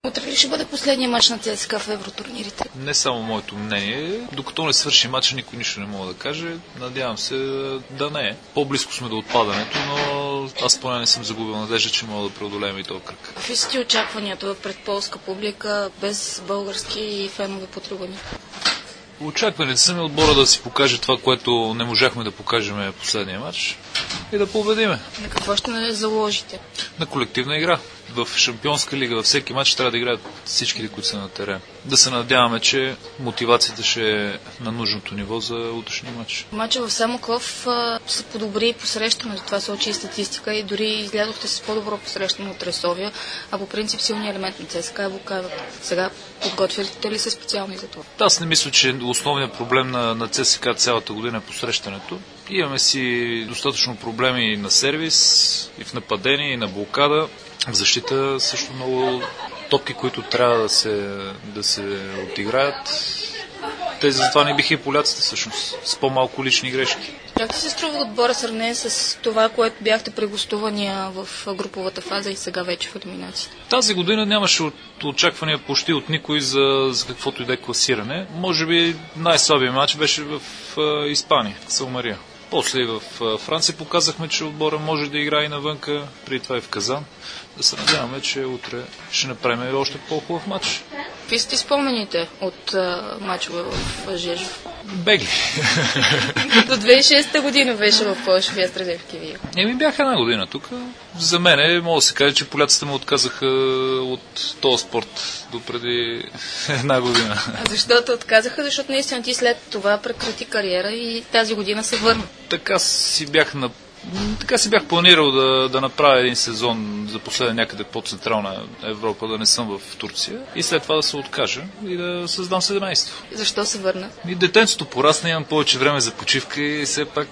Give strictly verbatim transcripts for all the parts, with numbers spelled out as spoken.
Утре ли ще бъде последния мач на ЦСКА в евротурнирите? Не само моето мнение. Докато не свърши матча, никой нищо не мога да каже. Надявам се да не е. По-близко сме до отпадането, но аз поне не съм загубил надежда, че мога да преодолеем и този кръг. Какви са ти очакванията пред полска публика без български фенове по трибуните? Очакванията са ми отбора да си покаже това, което не можахме да покажем в последния матч и да победиме. На какво ще не заложите? На колективна игра. В Шампионска лига във всеки матч трябва да играят всичките, които са на терен. Да се надяваме, че мотивацията ще е на нужното ниво за утрешния матч. Матчът в Самоков се подобри посрещането. Това се учи и статистика и дори излязохте с по-добро посрещане от Ресовия, а по принцип силният елемент на ЦСКА е блокадата. Сега подготвяте ли се специално и за това? Аз не мисля, че основният проблем на, на ЦСКА цялата година е посрещането. Имаме си достатъчно проблеми на сервис, и в нападение, и на блокада. В защита също много топки, които трябва да се, да се отиграят. Тези затова не биха и поляците всъщност, с по-малко лични грешки. Как ти се струва отбора сравнение с това, което бяхте при гостувания в груповата фаза и сега вече в елиминацията? Тази година нямаше очаквания почти от никой за, за каквото и да е класиране. Може би най-слабият матч беше в uh, Испания, Салмария. После в Франция показахме, че отбора може да играе и навънка, преди това и в Казан. Да се надяваме, че утре ще направим още по-хубав матч. Какви са ти спомените от а, матчове в Жежов? Бегли. До две хиляди и шеста година беше в Полша, вие сте в Кивия. Еми бях една година тук. За мен мога да се каже, че поляците ме отказаха от този спорт до преди една година. А защо те отказаха? Защото наистина ти след това прекрати кариера и тази година се върна. Така си бях на Така си бях планирал да, да направя един сезон за последен някъде по Централна Европа, да не съм в Турция и след това да се откажа и да създам семейство. Защо се върна? И детенцето порасна, имам повече време за почивка и все пак,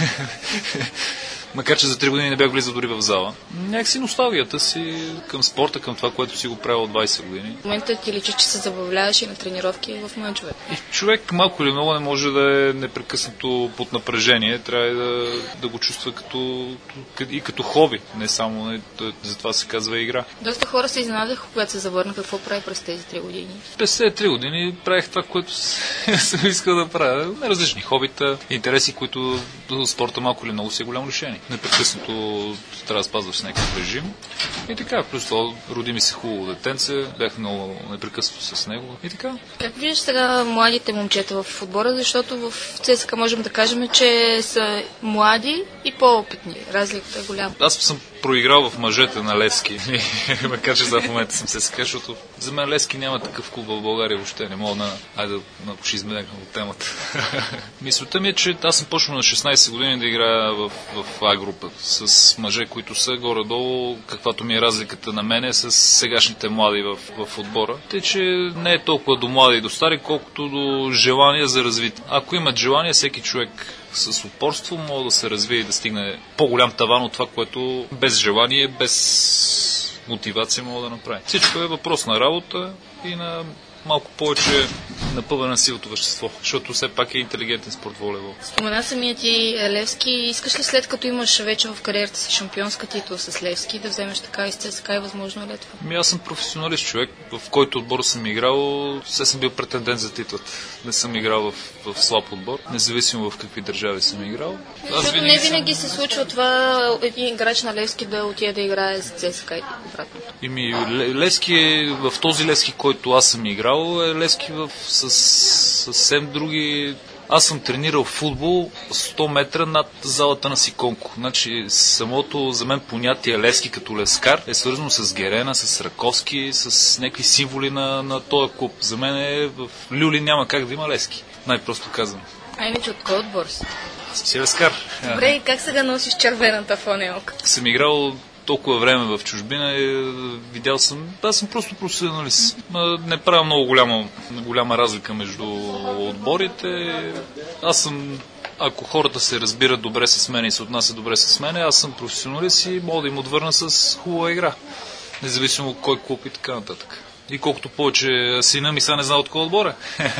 макар че за три години не бях влизал дори в зала, някакси носталгията си към спорта, към това, което си го правил от двайсет години. В момента ти личи, че се забавляваш и на тренировки и в мачове. И човек малко или много не може да е непрекъснато под напрежение, трябва да, да го чувства като, и като хоби, не само, не, затова се казва игра. Доста хора се изненадаха, когато се завърна. Какво прави през тези три години? През тези три години правих това, което съм искал да правя. Различни хобита, интереси, които спорта малко или много си е голямо решение. Непрекъснато трябва да спазваш някакъв режим. И така, плюс това роди ми се хубаво детенце, бях много непрекъснато с него и така. Как виждаш сега младите момчета в отбора, защото в ЦСКА можем да кажем, че са млади и по-опитни. Разликата е голяма. Аз съм проиграл в мъжете на Левски, макар че за в момента съм ЦСКА, защото за мен Левски няма такъв клуб в България въобще, не мога на... Айде, ако ще изменем от темата. Мисълта ми е, че аз съм почнал на шестнайсет години да играя в, в А група с мъже, които са горе-долу, каквато ми е разликата на мене с сегашните млади в, в отбора. Те, че не е толкова до млади и до стари, колкото до желание за развитие. Ако имат желание, всеки човек с упорство може да се развие и да стигне по-голям таван от това, което без желание, без мотивация мога да направи. Всичко е въпрос на работа и на малко повече напъване на силото вещество, защото все пак е интелигентен спорт волейбол. Спомена самия ти Левски. Искаш ли след като имаш вече в кариерата си шампионска титул с Левски да вземеш така и с ЦСКА и възможно ли е това? Ми, аз съм професионалист човек, в който отбор съм играл, все съм бил претендент за титлата. Не съм играл в, в слаб отбор, независимо в какви държави съм играл. Защото винаги не винаги съм... се случва това един играч на Левски да отиде да играе за ЦСКА и обратно. И ми, Левски, в този Левски, който аз съм играл, е Левски в с, съвсем други... Аз съм тренирал футбол сто метра над залата на Сиконко. Значи самото за мен понятие Левски като лескар е свързано с Герена, с Раковски, с някакви символи на, на този клуб. За мен е в Люли няма как да има Левски. Най-просто казвам. А иначе от кой отбор си? Аз съм си лескар. Добре, и как сега носиш червената фонелка? Съм играл толкова време в чужбина и видял съм... Аз съм просто професионалист. Не правя много голяма, голяма разлика между отборите. Аз съм... Ако хората се разбират добре с мен и се отнасят добре с мен, аз съм професионалист и мога да им отвърна с хубава игра. Независимо кой клуб и така нататък. И колкото повече сина ми сега не знае от кой отбора.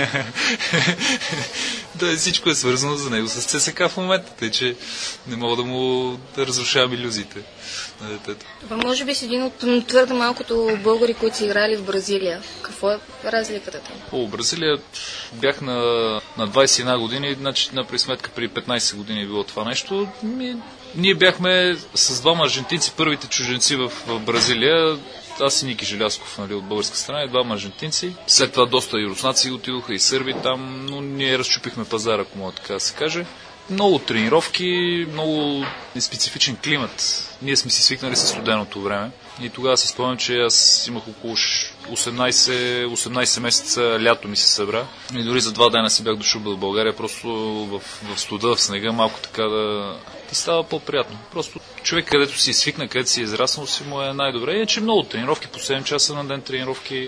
Да, всичко е свързано за него с ЦСКА в момента, тъй че не мога да му да разрушавам илюзиите на детето. Това може би си един от твърде малкото българи, които са играли в Бразилия. Какво е разликата там? О, Бразилия бях на, на двайсет и една години, значи на присметка при петнайсет години е било това нещо. Ми, ние бяхме с двама аржентинци, първите чужденци в, в Бразилия. Аз и Ники Желязков, нали, от българска страна, и двама аржентинци. След това доста и руснаци отидоха, и сърби там, но ние разчупихме пазара, ако мога така да се каже. Много тренировки, много специфичен климат. Ние сме си свикнали с студеното време. И тогава си спомням, че аз имах около осемнайсет, осемнайсет месеца лято ми се събра. И дори за два дена си бях дошъл в България, просто в, в студа, в снега, малко така да... Ти става по-приятно. Просто човек, където си свикна, където си израснал, си му е най-добре. Иначе много тренировки, по седем часа на ден тренировки,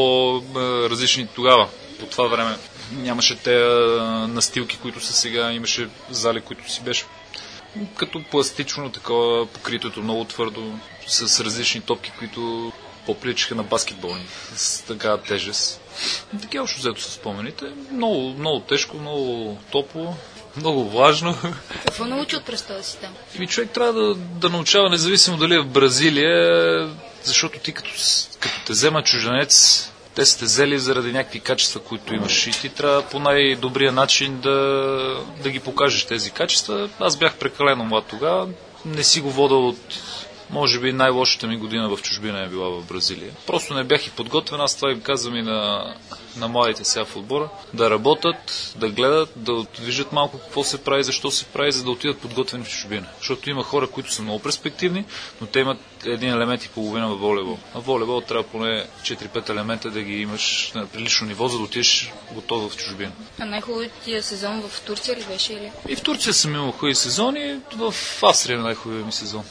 по-различни тогава. По това време нямаше те настилки, които са сега, имаше зали, които си беше като пластично, такова покритото много твърдо, с различни топки, които по-приличаха на баскетболни, с такава тежест. Така общо взето са спомените. Много, много тежко, много топло, много влажно. Какво научи от през този система? И човек трябва да, да научава, независимо дали е в Бразилия, защото ти като, като те взема чужденец, те са те взели заради някакви качества, които имаш, и ти трябва по най-добрия начин да, да ги покажеш тези качества. Аз бях прекалено млад тогава, не си го водил от... Може би най-лошата ми година в чужбина е била в Бразилия. Просто не бях и подготвен, аз това им казвам и на, на младите сега в отбора. Да работят, да гледат, да виждат малко какво се прави, защо се прави, за да отидат подготвени в чужбина. Защото има хора, които са много перспективни, но те имат един елемент и половина в волейбол. А в волейбол трябва поне четири-пет елемента да ги имаш на прилично ниво, за да отидеш готов в чужбина. А най-хубавия сезон в Турция ли беше или? И в Турция съм имал хубави сезони, в Австрия най-хубавия ми сезон.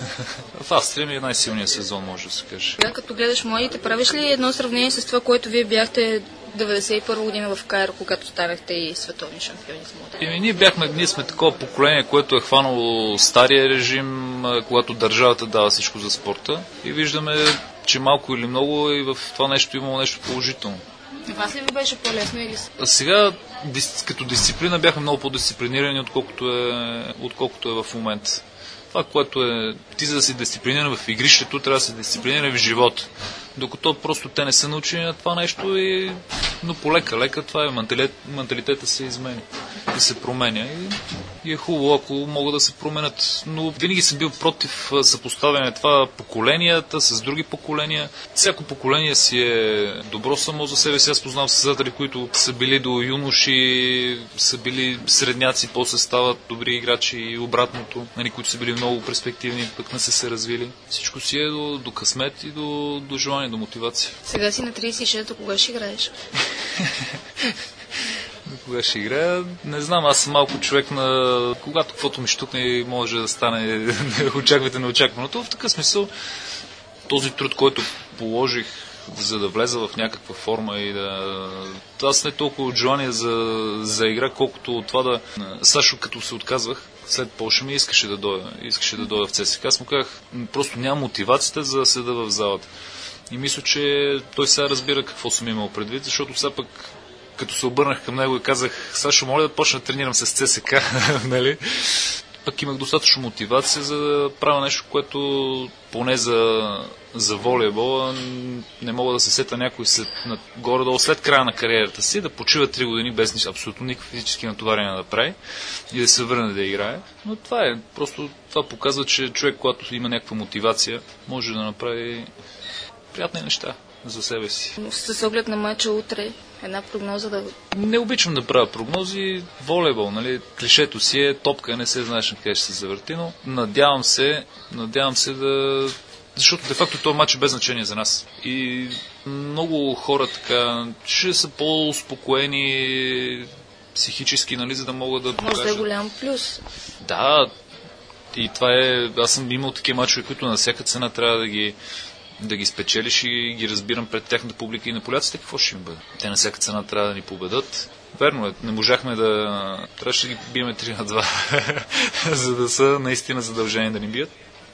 В Австрия ми е най-силният сезон, може да се каже. Да, като гледаш младите, правиш ли едно сравнение с това, което вие бяхте деветдесет и първа година в Кайро, когато станахте и световни шампиони в младите? Еми, ние бяхме, ние сме такова поколение, което е хванало стария режим, когато държавата дава всичко за спорта, и виждаме, че малко или много и в това нещо имало нещо положително. На вас ли ви беше по-лесно или? А сега, като дисциплина, бяхме много по-дисциплинирани, отколкото е, отколкото е в момента. Това, което е, ти за да си дисциплиниран в игрището, трябва да си дисциплиниран в живота. Докато просто те не са научени на това нещо, и... но полека-лека това е, менталитет, менталитета се изменя и се променя. И, и е хубаво, ако могат да се променят. Но винаги съм бил против съпоставяне това поколенията с други поколения. Всяко поколение си е добро само за себе си. Аз познавам състезатели, които са били до юноши, са били средняци, после стават добри играчи, и обратното, нали, които са били много перспективни, пък не са се развили. Всичко си е до, до късмет и до, до желание, до мотивация. Сега си на трийсет и шест, до кога ще играеш? До кога ще играя? Не знам, аз съм малко човек на... Когато каквото ми щукне, може да стане очаквате неочакваното. В такъв смисъл, този труд, който положих, за да влеза в някаква форма и да... Аз не толкова от желание за, за игра, колкото от това да... Сашо, като се отказвах, след Полша ми искаше да дойда. Искаше да дойда в ЦСКА. Аз му казах, просто няма мотивацията за да седа в залата. И мисля, че той сега разбира какво съм имал предвид, защото сега пък, като се обърнах към него и казах, Сашо, моля да почна да тренирам с ЦСКА, нали? Пък имах достатъчно мотивация за да правя нещо, което поне за, за волейбола не мога да се сета някой след, на, горе-долу след края на кариерата си, да почива три години без абсолютно никакви физически натоварения да прави и да се върне да играе. Но това е, просто това показва, че човек, когато има някаква мотивация, може да направи приятни неща за себе си. С оглед на матча утре, една прогноза да... Не обичам да правя прогнози. Волейбол, нали? Клишето си е топка, не се знаеш на къде ще се завърти, но надявам се, надявам се да... Защото де-факто този матч е без значение за нас. И много хора така ще са по-успокоени психически, нали, за да могат да покажат. Може да е голям плюс. Да, и това е... Аз съм имал такива мачове, които на всяка цена трябва да ги да ги спечелиш, и ги разбирам пред тяхната публика. И на поляците какво ще им бъде? Те на всяка цена трябва да ни победат. Верно е, не можахме да... Трябваше да ги биеме три на два, за да са наистина задължени да ни бият.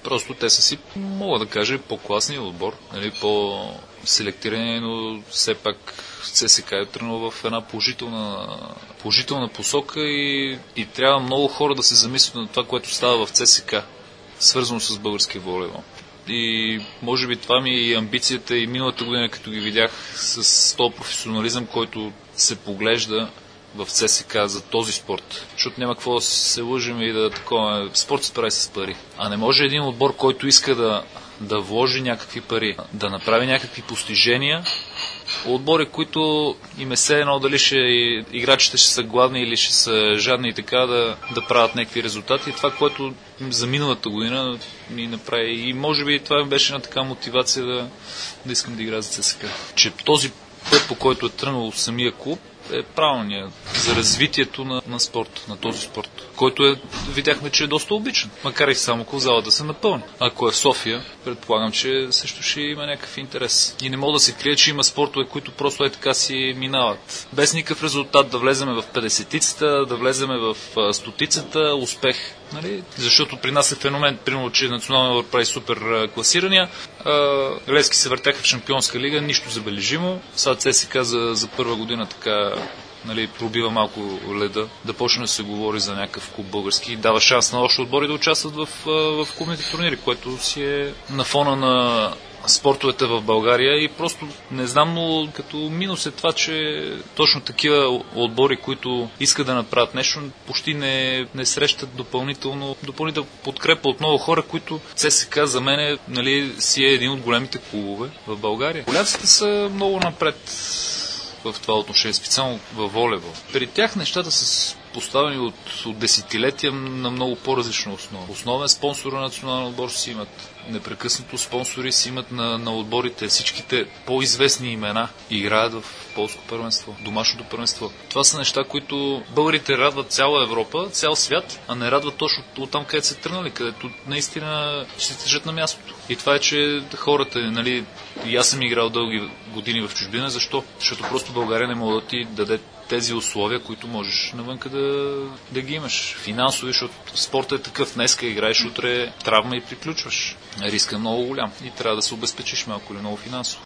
Просто те са си, мога да кажа, по-класния отбор, нали, по-селектирани, но все пак ЦСКА е тръгнал в една положителна, положителна посока и, и трябва много хора да се замислят на това, което става в ЦСКА, свързано с българския волейбол. И може би това ми е и амбицията и миналата година, като ги видях с този професионализъм, който се поглежда в ЦСКА за този спорт. Защото няма какво да се лъжим и да такова. Спорт се прави с пари. А не може един отбор, който иска да, да вложи някакви пари, да направи някакви постижения, отбори, които им е все едно дали ще, играчите ще са гладни или ще са жадни и така да, да правят някакви резултати. И това, което за миналата година ни направи. И може би това беше една така мотивация да, да искам да игра за ЦСКА. Че този път, по който е тръгнал самия клуб, е правилният за развитието на, на спорт, на този спорт, който е, видяхме, че е доста обичан. Макар и само зала да се напълни. Ако е в София, предполагам, че също ще има някакъв интерес. И не мога да се крие, че има спортове, които просто е така си минават. Без никакъв резултат да влеземе в петдесетицата, да влеземе в стотицата, успех. Нали? Защото при нас е феномен, примерно, че националния отбор прави супер класирания. Левски се въртяха в Шампионска лига, нищо забележимо. Сега ЦСКА за, за първа година така, нали, пробива малко леда, да почне да се говори за някакъв клуб български и дава шанс на още отбори да участват в, в клубните турнири, което си е на фона на спортовете в България и просто не знам, но като минус е това, че точно такива отбори, които искат да направят нещо, почти не, не срещат допълнително, допълнително подкрепа от много хора, които ЦСКА за мен е, нали, си е един от големите клубове в България. Поляците са много напред в това отношение, специално във волейбол. При тях нещата са поставени от, от десетилетия на много по-различна основа. Основен спонсор на националния отбор си имат. Непрекъснато спонсори си имат на, на отборите. Всичките по-известни имена играят в полско първенство, домашното първенство. Това са неща, които българите радват цяла Европа, цял свят, а не радват точно от там, където са тръгнали, където наистина ще се тежат на мястото. И това е, че хората, нали, и аз съм играл дълги години в чужбина. Защо? Защото просто България не може да ти даде тези условия, които можеш навънка да, да ги имаш. Финансови, защото спортът е такъв. Днеска играеш, утре травма и приключваш. Риска е много голям и трябва да се обезпечиш малко или много финансово.